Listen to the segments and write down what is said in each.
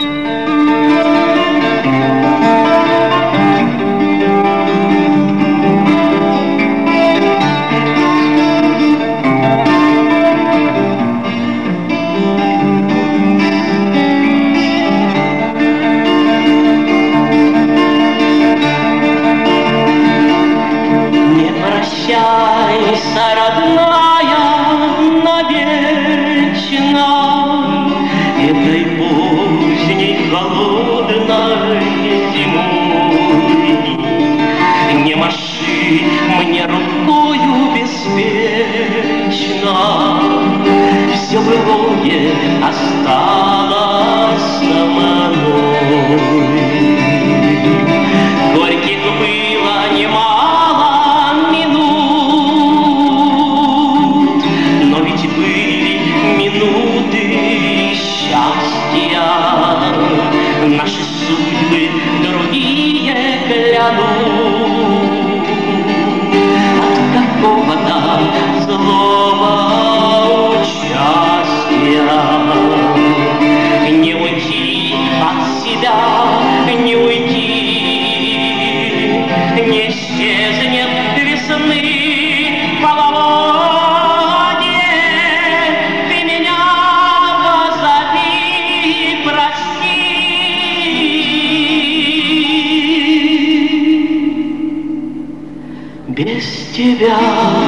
Без тебя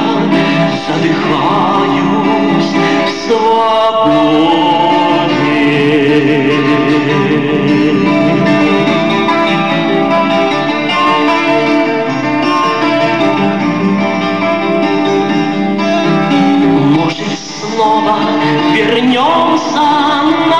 задыхаюсь в свободе. Может, снова вернемся на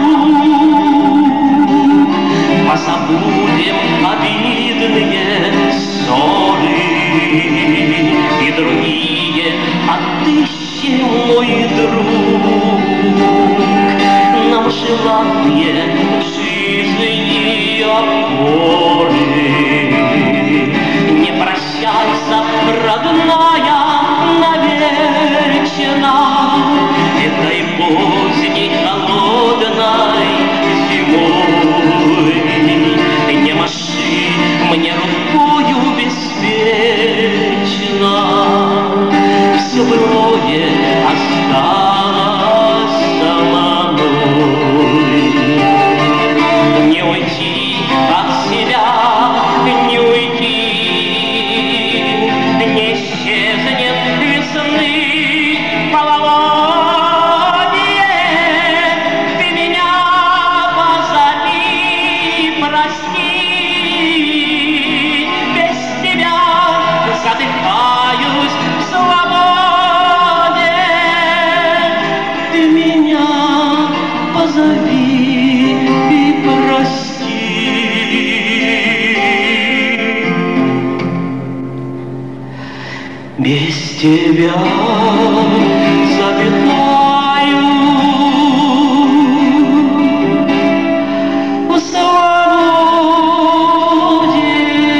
круг, позабудем обидные ссоры и другие отыщем, мой друг. Нам желанные жизни опоры. Не прощайся, родная, навечно этой поздней холодной зимой. Не маши мне рукою беспечно, все былое осталось со мной. Не уйти от себя, не уйти, не исчезнет весны половодье. Ты меня позови, прости, без тебя задыхаюсь в свободе. Ты меня позови и прости. Без тебя задыхаю в свободе.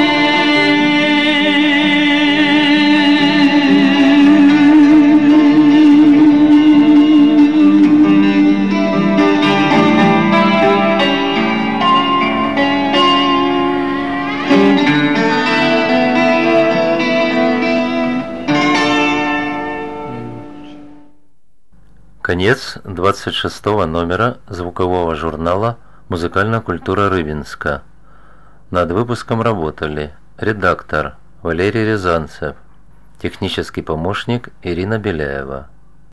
Конец 26-го номера звукового журнала «Музыкальная культура Рыбинска». Над выпуском работали редактор Валерий Рязанцев, технический помощник Ирина Беляева.